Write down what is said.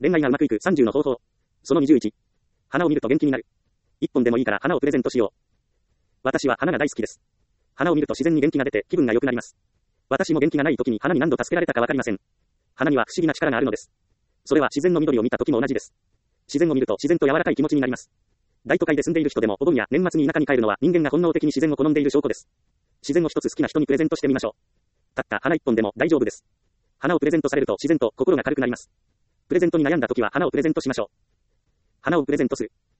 恋愛がうまくいく30の方法。その21。花を見ると元気になる。一本でもいいから花をプレゼントしよう。私は花が大好きです。花を見ると自然に元気が出て気分が良くなります。私も元気がない時に花に何度助けられたかわかりません。花には不思議な力があるのです。それは自然の緑を見た時も同じです。自然を見ると自然と柔らかい気持ちになります。大都会で住んでいる人でもお盆や年末に田舎に帰るのは人間が本能的に自然を好んでいる証拠です。自然を一つ好きな人にプレゼントしてみましょう。たった花一本でも大丈夫です。花をプレゼントされると自然と心が軽くなります。プレゼントに悩んだ時は花をプレゼントしましょう。花をプレゼントする。